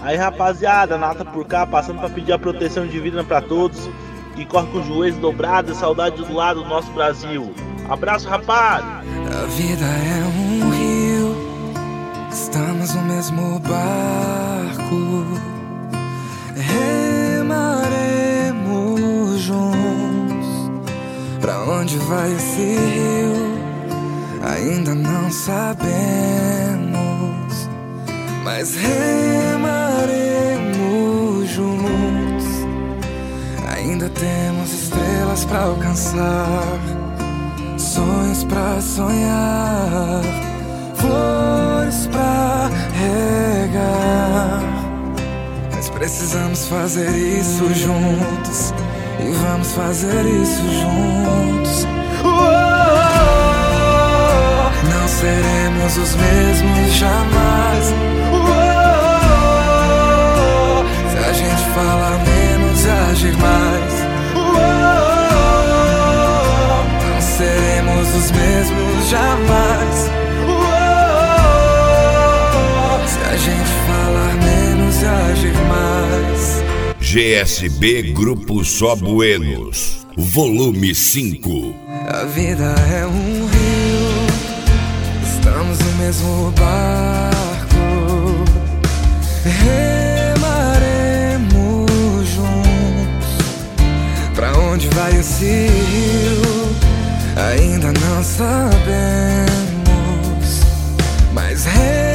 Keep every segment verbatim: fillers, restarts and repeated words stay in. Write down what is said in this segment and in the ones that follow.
Aí rapaziada, Nata por cá, passando pra pedir a proteção divina pra todos que corre com os joelhos dobrados, saudade do lado do nosso Brasil. Abraço, rapaz! A vida é um rio, estamos no mesmo barco, remaremos juntos. Pra onde vai esse rio? Ainda não sabemos, mas remaremos juntos. Ainda temos estrelas pra alcançar, sonhos pra sonhar, flores pra regar. Mas precisamos fazer isso juntos, e vamos fazer isso juntos. Não seremos os mesmos jamais. Se a gente falar menos e agir mais, não seremos os mesmos jamais. Se a gente falar menos e agir mais. G S B Grupo Só Buenos, volume cinco. A vida é um rio, estamos no mesmo barco, remaremos juntos. Pra onde vai esse rio? Ainda não sabemos, mas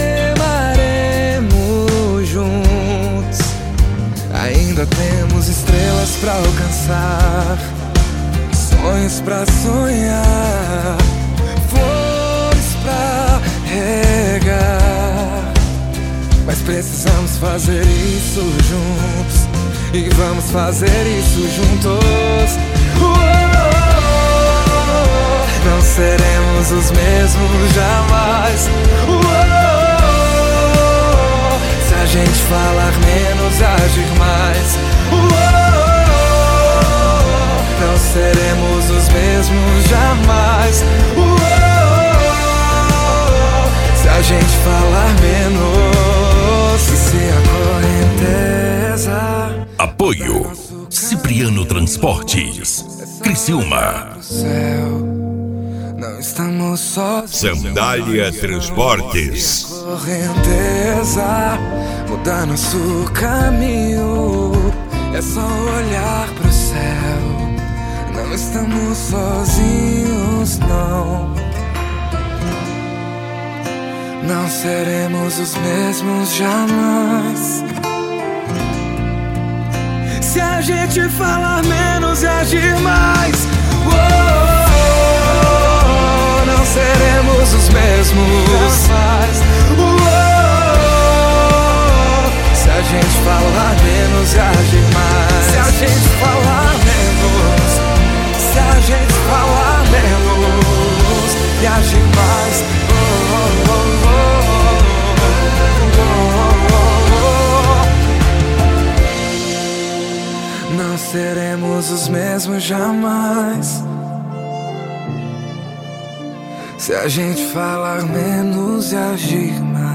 remaremos juntos. Ainda temos estrelas pra alcançar, sonhos pra sonhar, flores pra regar. Mas precisamos fazer isso juntos, e vamos fazer isso juntos. Não seremos os mesmos jamais. Se a gente falar menos, agir mais, não seremos os mesmos jamais. Se a gente falar menos, e se a correnteza. Apoio Cipriano Transportes, Criciúma. Não estamos sós. Sandália Transportes. Correnteza muda nosso caminho. É só olhar pro céu. Não estamos sozinhos, não. Não seremos os mesmos jamais. Se a gente falar menos e agir mais, oh, não seremos os mesmos jamais. Oh, se a gente falar menos e agir mais. Se a gente falar menos, se a gente falar menos e agir mais. Oh, oh, oh, oh, oh, oh. Não seremos os mesmos jamais. Se a gente falar menos e agir mais.